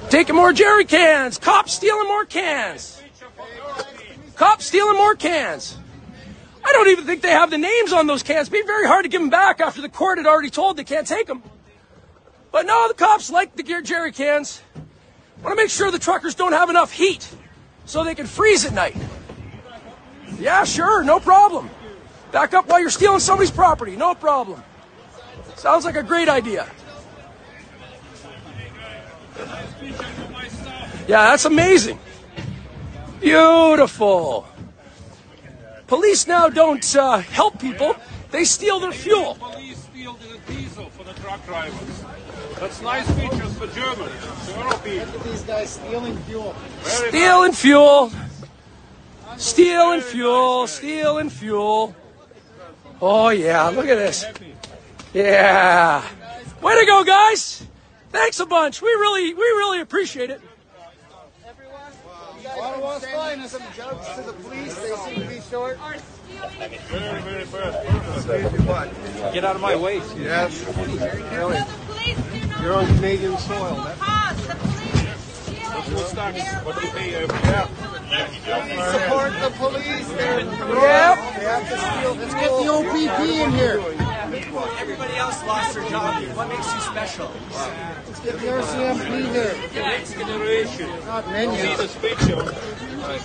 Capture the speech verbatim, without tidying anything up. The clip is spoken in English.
Taking more jerry cans. Cops stealing more cans. Cops stealing more cans. I don't even think they have the names on those cans. It'd be very hard to give them back after the court had already told they can't take them. But no, the cops like the jerry cans. Want to make sure the truckers don't have enough heat so they can freeze at night. Yeah, sure, no problem. Back up while you're stealing somebody's property, no problem. Sounds like a great idea. Yeah, that's amazing. Beautiful. Police now don't uh, help people, they steal their fuel. Police steal the diesel for the truck drivers. That's nice features for Germany. European. Look at these guys stealing fuel. Stealing fuel. Stealing fuel. Stealing fuel. Oh, yeah, look at this. Yeah. Way to go, guys. Thanks a bunch. We really, we really appreciate it. Ottawa's fine. Some jokes to the police. They seem to be short. Very, very fast. Get out of my way. Yes. Really. You're on Canadian soil. What's the tax? What do you pay every year? Support the police. They're Yep. They have to steal. Let's get the O P P in here. Everybody else lost their job. What makes you special? Let's get the R C M P here. The next generation. Not menu. See the speech.